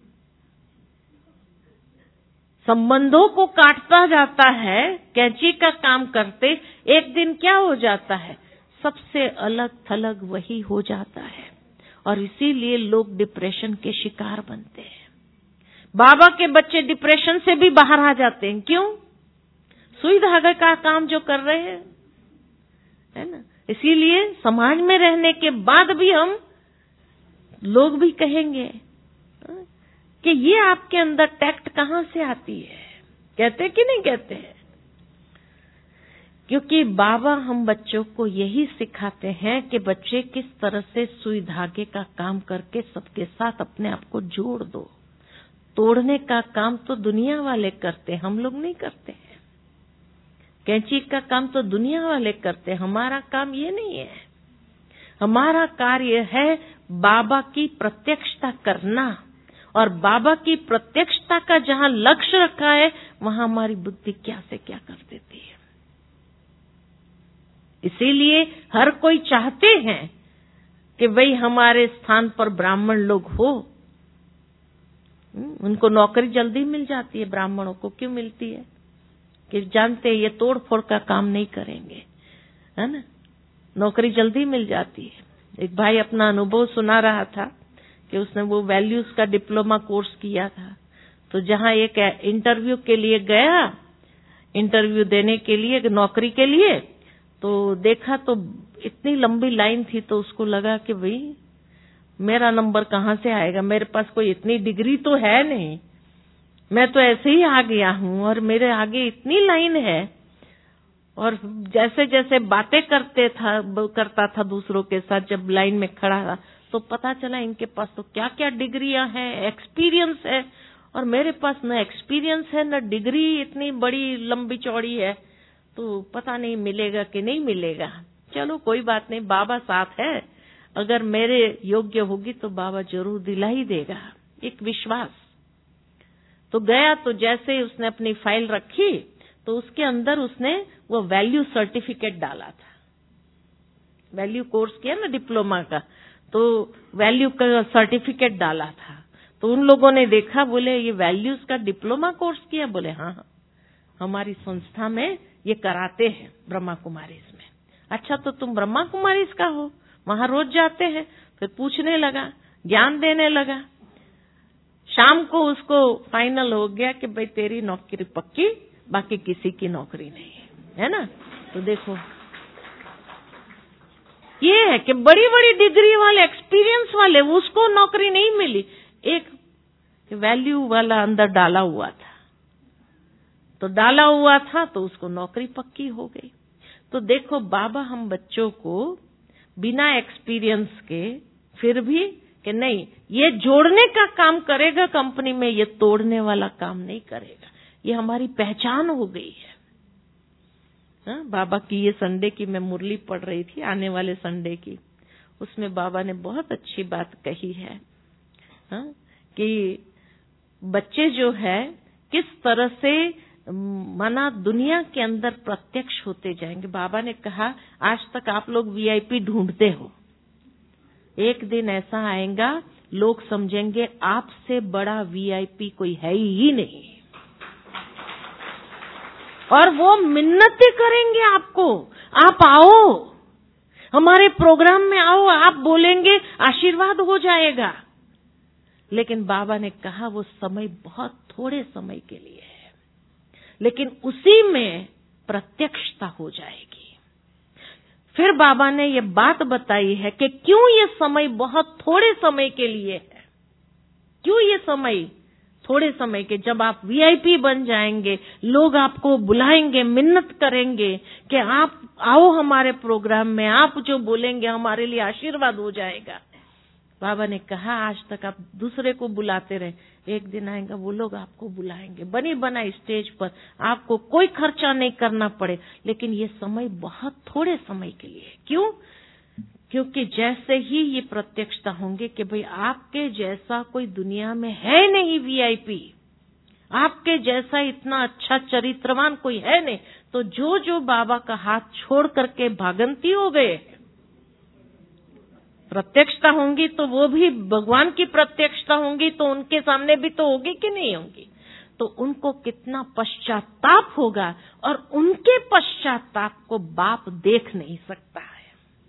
संबंधों को काटता जाता है, कैंची का काम करते। एक दिन क्या हो जाता है, सबसे अलग थलग वही हो जाता है। और इसीलिए लोग डिप्रेशन के शिकार बनते हैं। बाबा के बच्चे डिप्रेशन से भी बाहर आ जाते हैं। क्यों? सुई धागे का काम जो कर रहे हैं, है ना। इसीलिए समाज में रहने के बाद भी हम लोग भी कहेंगे कि ये आपके अंदर टैक्ट कहां से आती है, कहते कि नहीं कहते हैं? क्योंकि बाबा हम बच्चों को यही सिखाते हैं कि बच्चे किस तरह से सुई धागे का काम करके सबके साथ अपने आप को जोड़ दो। तोड़ने का काम तो दुनिया वाले करते, हम लोग नहीं करते हैं। कैंची का काम तो दुनिया वाले करते, हमारा काम ये नहीं है। हमारा कार्य है बाबा की प्रत्यक्षता करना, और बाबा की प्रत्यक्षता का जहां लक्ष्य रखा है वहां हमारी बुद्धि क्या से क्या कर देती है। इसीलिए हर कोई चाहते हैं कि भाई हमारे स्थान पर ब्राह्मण लोग हो। उनको नौकरी जल्दी मिल जाती है। ब्राह्मणों को क्यों मिलती है? कि जानते हैं ये तोड़ फोड़ का काम नहीं करेंगे, है ना, नौकरी जल्दी मिल जाती है। एक भाई अपना अनुभव सुना रहा था कि उसने वो वैल्यूज का डिप्लोमा कोर्स किया था। तो जहां एक इंटरव्यू के लिए गया, इंटरव्यू देने के लिए नौकरी के लिए, तो देखा तो इतनी लंबी लाइन थी। तो उसको लगा कि भाई मेरा नंबर कहां से आएगा, मेरे पास कोई इतनी डिग्री तो है नहीं, मैं तो ऐसे ही आ गया हूं और मेरे आगे इतनी लाइन है। और जैसे जैसे बातें करते था करता था दूसरों के साथ, जब लाइन में खड़ा था तो पता चला इनके पास तो क्या क्या डिग्रियां हैं, एक्सपीरियंस है, और मेरे पास न एक्सपीरियंस है न डिग्री इतनी बड़ी लंबी चौड़ी है। तो पता नहीं मिलेगा कि नहीं मिलेगा। चलो कोई बात नहीं, बाबा साथ है, अगर मेरे योग्य होगी तो बाबा जरूर दिला ही देगा, एक विश्वास। तो गया तो जैसे ही उसने अपनी फाइल रखी तो उसके अंदर उसने वो वैल्यू सर्टिफिकेट डाला था। वैल्यू कोर्स किया ना डिप्लोमा का, तो वैल्यू का सर्टिफिकेट डाला था। तो उन लोगों ने देखा, बोले ये वैल्यूज का डिप्लोमा कोर्स किया? बोले हाँ हाँ, हमारी संस्था में ये कराते हैं ब्रह्मा कुमारीज में। अच्छा, तो तुम ब्रह्मा कुमारीज का हो, वहां रोज जाते हैं? फिर पूछने लगा, ज्ञान देने लगा। शाम को उसको फाइनल हो गया कि भाई तेरी नौकरी पक्की, बाकी किसी की नौकरी नहीं है, है ना। तो देखो ये है कि बड़ी बड़ी डिग्री वाले, एक्सपीरियंस वाले, उसको नौकरी नहीं मिली। एक वैल्यू वाला अंदर डाला हुआ था, तो डाला हुआ था तो उसको नौकरी पक्की हो गई। तो देखो बाबा हम बच्चों को बिना एक्सपीरियंस के फिर भी कि नहीं ये जोड़ने का काम करेगा कंपनी में, ये तोड़ने वाला काम नहीं करेगा, ये हमारी पहचान हो गई है। हा? बाबा की ये संडे की मैं मुरली पढ़ रही थी, आने वाले संडे की, उसमें बाबा ने बहुत अच्छी बात कही है हा? कि बच्चे जो है किस तरह से माना दुनिया के अंदर प्रत्यक्ष होते जाएंगे। बाबा ने कहा आज तक आप लोग वीआईपी ढूंढते हो, एक दिन ऐसा आएगा लोग समझेंगे आपसे बड़ा वीआईपी कोई है ही नहीं, और वो मिन्नतें करेंगे आपको, आप आओ हमारे प्रोग्राम में आओ, आप बोलेंगे आशीर्वाद हो जाएगा। लेकिन बाबा ने कहा वो समय बहुत थोड़े समय के लिए है, लेकिन उसी में प्रत्यक्षता हो जाएगी। फिर बाबा ने ये बात बताई है कि क्यों ये समय बहुत थोड़े समय के लिए है। क्यों ये समय थोड़े समय के, जब आप वीआईपी बन जाएंगे, लोग आपको बुलाएंगे, मिन्नत करेंगे कि आप आओ हमारे प्रोग्राम में, आप जो बोलेंगे हमारे लिए आशीर्वाद हो जाएगा। बाबा ने कहा आज तक आप दूसरे को बुलाते रहे, एक दिन आएगा वो लोग आपको बुलाएंगे, बनी बनाई स्टेज पर, आपको कोई खर्चा नहीं करना पड़े, लेकिन ये समय बहुत थोड़े समय के लिए। क्यों? क्योंकि जैसे ही ये प्रत्यक्षता होंगे कि भाई आपके जैसा कोई दुनिया में है नहीं वीआईपी, आपके जैसा इतना अच्छा चरित्रवान कोई है नहीं, तो जो जो बाबा का हाथ छोड़ करके भागंती हो गए, प्रत्यक्षता होंगी तो वो भी भगवान की प्रत्यक्षता होंगी, तो उनके सामने भी तो होगी कि नहीं होंगी, तो उनको कितना पश्चाताप होगा, और उनके पश्चाताप को बाप देख नहीं सकता है।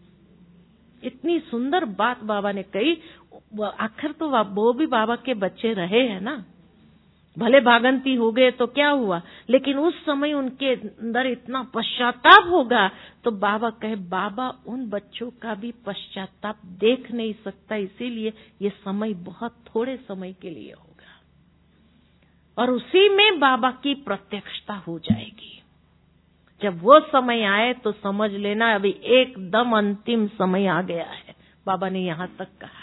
इतनी सुंदर बात बाबा ने कही। आखिर तो वो भी बाबा के बच्चे रहे हैं ना, भले भागंती हो गए तो क्या हुआ, लेकिन उस समय उनके अंदर इतना पश्चाताप होगा, तो बाबा कहे बाबा उन बच्चों का भी पश्चाताप देख नहीं सकता, इसीलिए ये समय बहुत थोड़े समय के लिए होगा, और उसी में बाबा की प्रत्यक्षता हो जाएगी। जब वो समय आए तो समझ लेना अभी एकदम अंतिम समय आ गया है, बाबा ने यहाँ तक कहा है।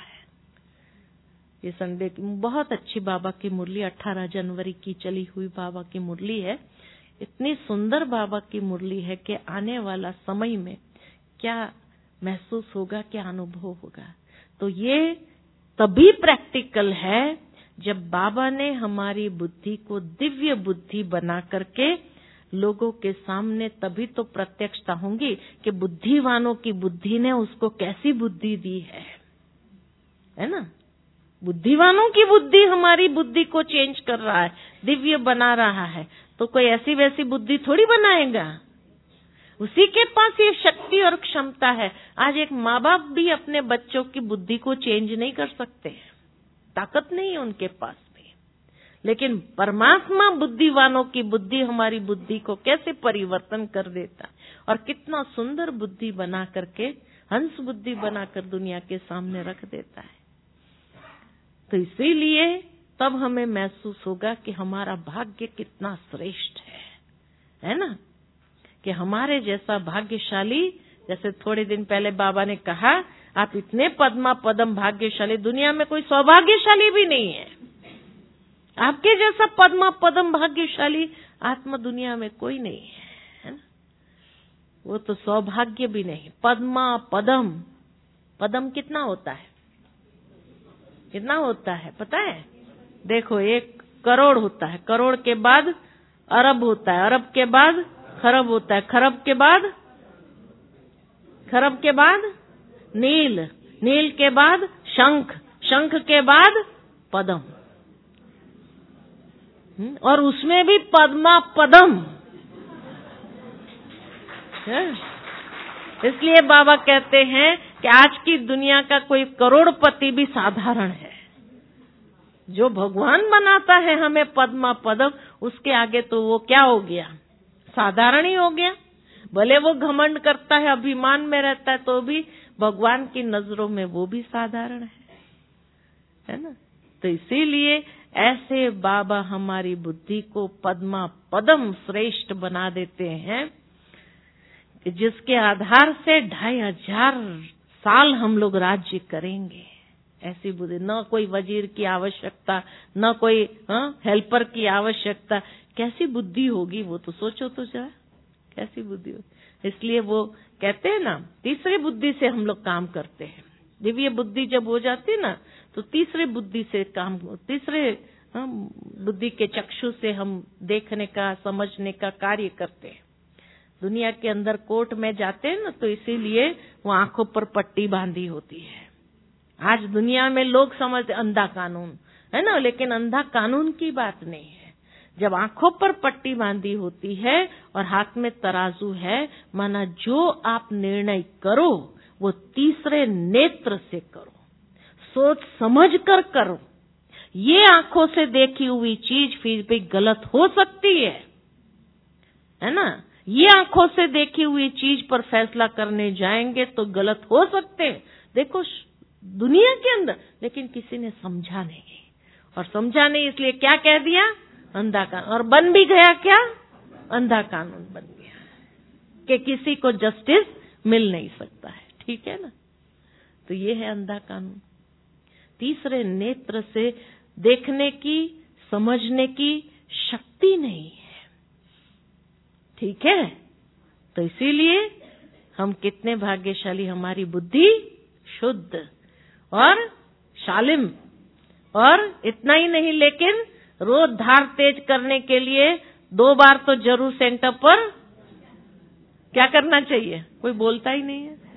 ये संडे की बहुत अच्छी बाबा की मुरली अठारह जनवरी की चली हुई बाबा की मुरली है। इतनी सुंदर बाबा की मुरली है कि आने वाला समय में क्या महसूस होगा, क्या अनुभव होगा। तो ये तभी प्रैक्टिकल है जब बाबा ने हमारी बुद्धि को दिव्य बुद्धि बना करके लोगों के सामने, तभी तो प्रत्यक्षता होंगी कि बुद्धिवानों की बुद्धि ने उसको कैसी बुद्धि दी है, है ना। बुद्धिवानों की बुद्धि हमारी बुद्धि को चेंज कर रहा है, दिव्य बना रहा है, तो कोई ऐसी वैसी बुद्धि थोड़ी बनाएगा, उसी के पास ये शक्ति और क्षमता है। आज एक माँ बाप भी अपने बच्चों की बुद्धि को चेंज नहीं कर सकते, ताकत नहीं है उनके पास भी, लेकिन परमात्मा बुद्धिवानों की बुद्धि हमारी बुद्धि को कैसे परिवर्तन कर देता, और कितना सुंदर बुद्धि बना करके, हंस बुद्धि बनाकर दुनिया के सामने रख देता है। तो इसीलिए तब हमें महसूस होगा कि हमारा भाग्य कितना श्रेष्ठ है, है ना, कि हमारे जैसा भाग्यशाली, जैसे थोड़े दिन पहले बाबा ने कहा आप इतने पद्मा पदम भाग्यशाली, दुनिया में कोई सौभाग्यशाली भी नहीं है, आपके जैसा पद्मा पदम भाग्यशाली आत्मा दुनिया में कोई नहीं है, है ना। वो तो सौभाग्य भी नहीं, पद्मा पदम, पदम कितना होता है, कितना होता है पता है? देखो एक करोड़ होता है, करोड़ के बाद अरब होता है, अरब के बाद खरब होता है, खरब के बाद खरब के बाद नील, नील के बाद शंख, शंख के बाद पद्म, और उसमें भी पद्मा पदम। इसलिए बाबा कहते हैं कि आज की दुनिया का कोई करोड़पति भी साधारण है, जो भगवान बनाता है हमें पद्मा पदम, उसके आगे तो वो क्या हो गया, साधारण ही हो गया। भले वो घमंड करता है, अभिमान में रहता है, तो भी भगवान की नजरों में वो भी साधारण है, है ना। तो इसीलिए ऐसे बाबा हमारी बुद्धि को पद्मा पदम श्रेष्ठ बना देते हैं, जिसके आधार से ढाई हजार साल हम लोग राज्य करेंगे। ऐसी बुद्धि, न कोई वजीर की आवश्यकता, न कोई हाँ, हेल्पर की आवश्यकता। कैसी बुद्धि होगी वो तो सोचो तो जरा, कैसी बुद्धि होगी। इसलिए वो कहते हैं ना, तीसरी बुद्धि से हम लोग काम करते हैं। दिव्य बुद्धि जब हो जाती है ना, तो तीसरे बुद्धि से काम, तीसरे हाँ, बुद्धि के चक्षु से हम देखने का, समझने का कार्य करते हैं। दुनिया के अंदर कोर्ट में जाते हैं ना, तो इसीलिए वो आंखों पर पट्टी बांधी होती है। आज दुनिया में लोग समझते अंधा कानून, है ना, लेकिन अंधा कानून की बात नहीं है। जब आंखों पर पट्टी बांधी होती है और हाथ में तराजू है, माना जो आप निर्णय करो वो तीसरे नेत्र से करो, सोच समझ कर करो। ये आंखों से देखी हुई चीज फिर भी गलत हो सकती है, है ना। ये आंखों से देखी हुई चीज पर फैसला करने जाएंगे तो गलत हो सकते हैं, देखो दुनिया के अंदर, लेकिन किसी ने समझा नहीं, और समझा नहीं इसलिए क्या कह दिया, अंधा कानून, और बन भी गया क्या, अंधा कानून बन गया कि किसी को जस्टिस मिल नहीं सकता है। ठीक है ना, तो ये है अंधा कानून। तीसरे नेत्र से देखने की, समझने की शक्ति नहीं है। ठीक है, तो इसीलिए हम कितने भाग्यशाली, हमारी बुद्धि शुद्ध और शालिम। और इतना ही नहीं, लेकिन रोज धार तेज करने के लिए दो बार तो जरूर सेंटर पर क्या करना चाहिए, कोई बोलता ही नहीं है।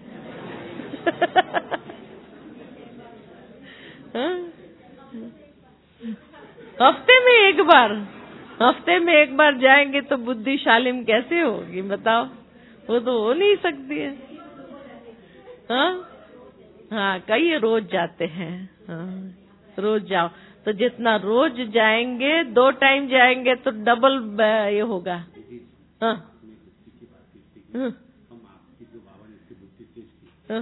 हफ्ते में एक बार, हफ्ते में एक बार जाएंगे तो बुद्धि शालिम कैसे होगी बताओ, वो तो हो नहीं सकती है। हाँ हाँ, कई रोज जाते हैं। हाँ, रोज जाओ, तो जितना रोज जाएंगे, दो टाइम जाएंगे तो डबल ये होगा। हाँ हाँ हाँ।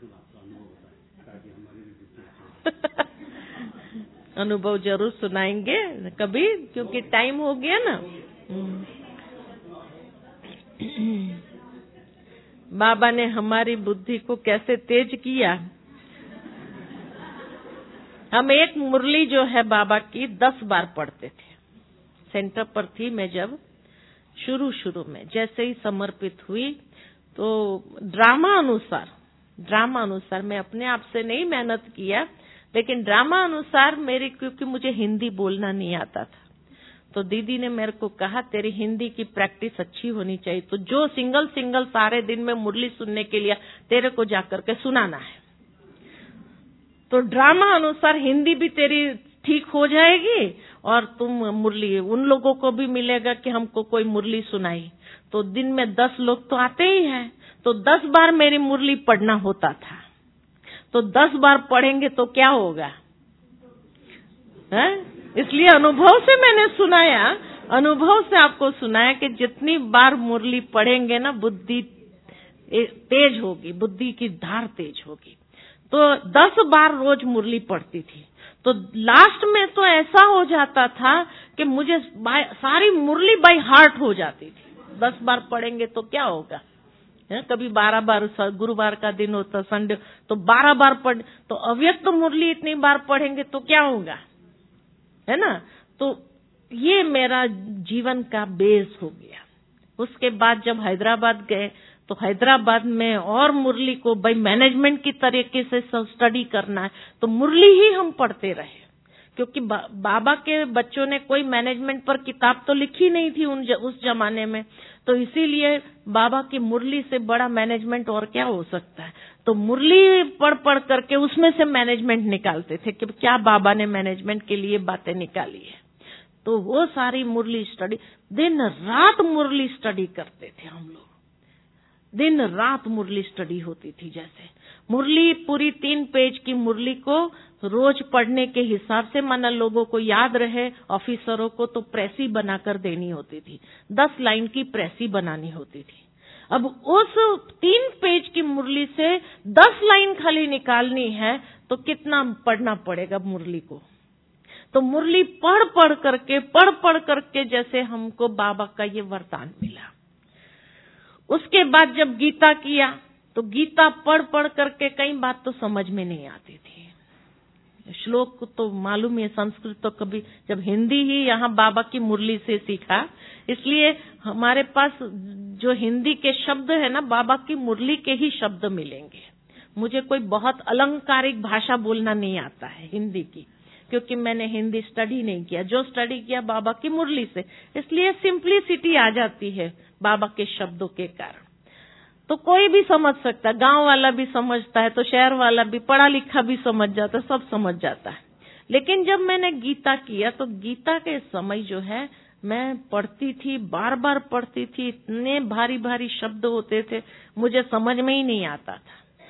अनुभव जरूर सुनाएंगे कभी, क्योंकि टाइम हो गया ना। बाबा ने हमारी बुद्धि को कैसे तेज किया। हम एक मुरली जो है बाबा की दस बार पढ़ते थे। सेंटर पर थी मैं जब, शुरू शुरू में जैसे ही समर्पित हुई, तो ड्रामा अनुसार ड्रामा अनुसार मैं अपने आप से नहीं मेहनत किया, लेकिन ड्रामा अनुसार मेरी, क्योंकि मुझे हिंदी बोलना नहीं आता था, तो दीदी ने मेरे को कहा तेरी हिंदी की प्रैक्टिस अच्छी होनी चाहिए, तो जो सिंगल सिंगल सारे दिन में मुरली सुनने के लिए तेरे को जाकर के सुनाना है, तो ड्रामा अनुसार हिंदी भी तेरी ठीक हो जाएगी और तुम मुरली, उन लोगों को भी मिलेगा कि हमको कोई मुरली सुनाई। तो दिन में दस लोग तो आते ही हैं, तो दस बार मेरी मुरली पढ़ना होता था। तो दस बार पढ़ेंगे तो क्या होगा, है? इसलिए अनुभव से मैंने सुनाया, अनुभव से आपको सुनाया कि जितनी बार मुरली पढ़ेंगे ना, बुद्धि तेज होगी, बुद्धि की धार तेज होगी। तो दस बार रोज मुरली पढ़ती थी, तो लास्ट में तो ऐसा हो जाता था कि मुझे सारी मुरली बाय हार्ट हो जाती थी। दस बार पढ़ेंगे तो क्या होगा, है? कभी बारह बार, गुरुवार का दिन होता, संडे, तो बारह बार पढ़, तो अव्यक्त तो मुरली इतनी बार पढ़ेंगे तो क्या होगा, है ना। तो ये मेरा जीवन का बेस हो गया। उसके बाद जब हैदराबाद गए, तो हैदराबाद में और मुरली को भाई मैनेजमेंट की तरीके से स्टडी करना है, तो मुरली ही हम पढ़ते रहे, क्योंकि बा, बाबा के बच्चों ने कोई मैनेजमेंट पर किताब तो लिखी नहीं थी उन ज, उस जमाने में, तो इसीलिए बाबा की मुरली से बड़ा मैनेजमेंट और क्या हो सकता है। तो मुरली पढ़ पढ़ करके उसमें से मैनेजमेंट निकालते थे कि क्या बाबा ने मैनेजमेंट के लिए बातें निकाली है। तो वो सारी मुरली स्टडी, दिन रात मुरली स्टडी करते थे हम लोग, दिन रात मुरली स्टडी होती थी। जैसे मुरली पूरी तीन पेज की मुरली को रोज पढ़ने के हिसाब से, माना लोगों को याद रहे, ऑफिसरों को तो प्रेसी बनाकर देनी होती थी, दस लाइन की प्रेसी बनानी होती थी। अब उस तीन पेज की मुरली से दस लाइन खाली निकालनी है तो कितना पढ़ना पड़ेगा मुरली को। तो मुरली पढ़ पढ़ करके पढ़ पढ़ करके जैसे हमको बाबा का ये वरदान मिला। उसके बाद जब गीता किया, तो गीता पढ़ पढ़ करके कई बात तो समझ में नहीं आती थी, श्लोक तो मालूम है, संस्कृत तो कभी, जब हिंदी ही यहाँ बाबा की मुरली से सीखा, इसलिए हमारे पास जो हिंदी के शब्द है ना, बाबा की मुरली के ही शब्द मिलेंगे। मुझे कोई बहुत अलंकारिक भाषा बोलना नहीं आता है हिंदी की, क्योंकि मैंने हिंदी स्टडी नहीं किया, जो स्टडी किया बाबा की मुरली से, इसलिए सिंप्लिसिटी आ जाती है बाबा के शब्दों के कारण। तो कोई भी समझ सकता है, गांव वाला भी समझता है, तो शहर वाला भी, पढ़ा लिखा भी समझ जाता है, सब समझ जाता है। लेकिन जब मैंने गीता किया, तो गीता के समय जो है मैं पढ़ती थी, बार बार पढ़ती थी, इतने भारी भारी शब्द होते थे, मुझे समझ में ही नहीं आता था।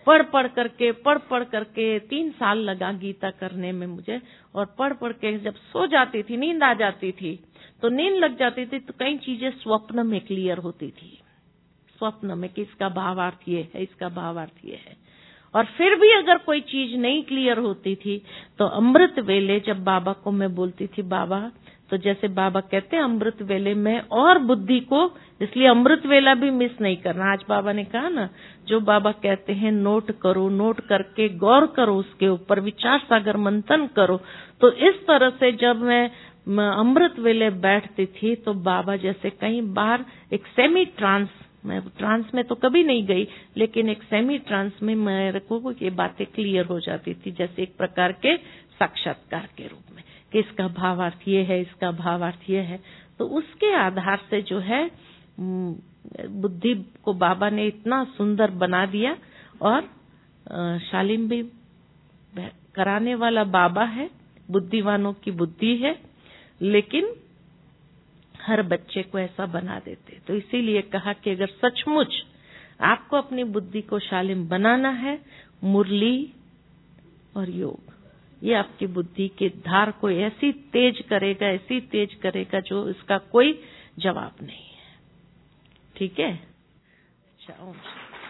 पढ़ पढ़ करके पढ़ पढ़ करके तीन साल लगा गीता करने में मुझे। और पढ़ पढ़ के जब सो जाती थी, नींद आ जाती थी, तो नींद लग जाती थी, तो कई चीजें स्वप्न में क्लियर होती थी, स्वप्न में कि इसका भावार्थ ये है, इसका भावार्थ ये है। और फिर भी अगर कोई चीज नहीं क्लियर होती थी तो अमृत वेले जब बाबा को मैं बोलती थी, बाबा, तो जैसे बाबा कहते हैं अमृत वेले में और बुद्धि को, इसलिए अमृत वेला भी मिस नहीं करना। आज बाबा ने कहा ना, जो बाबा कहते हैं नोट करो, नोट करके गौर करो, उसके ऊपर विचार सागर मंथन करो। तो इस तरह से जब मैं अमृत वेले बैठती थी तो बाबा जैसे कहीं बाहर एक सेमी ट्रांस, मैं ट्रांस में तो कभी नहीं गई, लेकिन एक सेमी ट्रांस में मेरे को ये बातें क्लियर हो जाती थी, जैसे एक प्रकार के साक्षात्कार के रूप में, कि इसका भावार्थ ये है, इसका भावार्थ ये है। तो उसके आधार से जो है बुद्धि को बाबा ने इतना सुंदर बना दिया। और शालीम भी कराने वाला बाबा है, बुद्धिवानों की बुद्धि है, लेकिन हर बच्चे को ऐसा बना देते। तो इसीलिए कहा कि अगर सचमुच आपको अपनी बुद्धि को शालीम बनाना है, मुरली और योग ये आपकी बुद्धि की धार को ऐसी तेज करेगा, ऐसी तेज करेगा जो इसका कोई जवाब नहीं है। ठीक है? अच्छा, ओम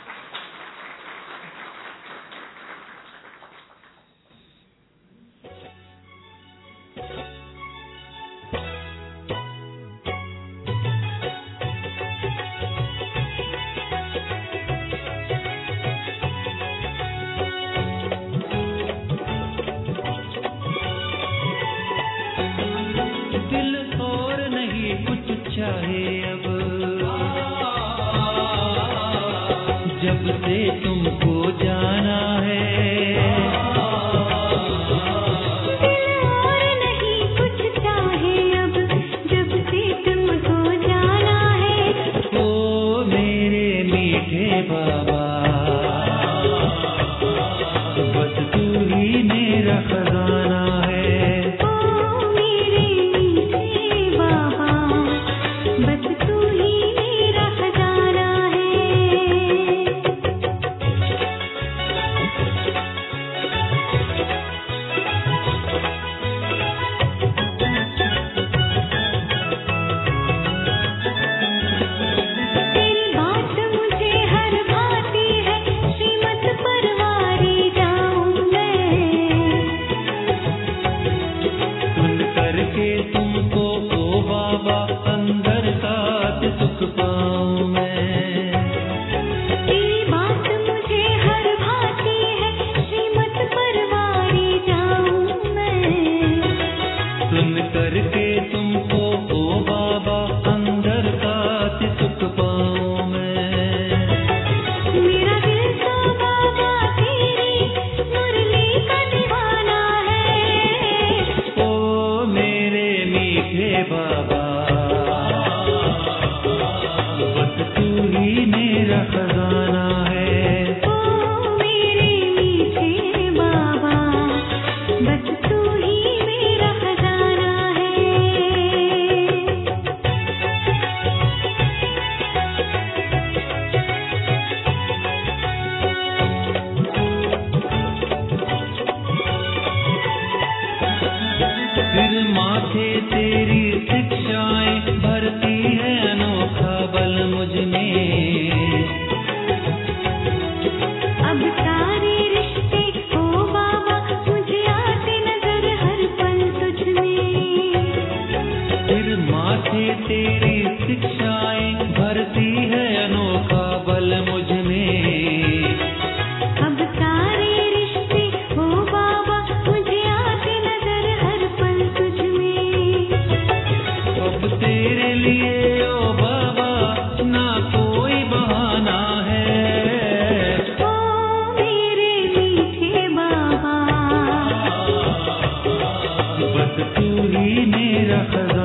चाहे अब जब से तुमको जाना है, और नहीं कुछ चाहे अब जब से तुमको जाना है। ओ मेरे मीठे बाबा, बस तू ही मेरा खजाना है। ओ मेरे मीठे बाबा, बस तू ही मेरा खजाना है। तेरी बात मुझे हर भाती है, श्रीमत परवारी जाऊं मैं। सुन करके तुमको ओ बाबा, अंदर का सुख पाऊं मैं। तेरी बात मुझे हर भाती है, श्रीमत परवारी जाऊं मैं। सुन करके तुमको ओ बाबा, अंदर का सुख पाऊं मैं। मेरा दिल तो बाबा तेरी मुरली का दीवाना है। ओ मेरे मीठे बाबा, बस तू ही मेरा खजाना है। ओ मेरे मीठे बाबा, बस तू ही मेरा खजाना है। फिर माथे तेरी शिक्षाएं भरती है अनोखा बल मुझ में। अब सारे रिश्ते ओ बाबा मुझे आते नजर हर पल तुझ में। फिर माथे तेरी शिक्षाएं भरती है अनोखा बल मुझ में। अब सारे रिश्ते ओ बाबा मुझे आते नजर हर पल तुझ में। अब तेरे लिए ओ बाबा ना कोई बहाना है। ओ मेरे मीठे बाबा, बस तू ही मेरा खजाना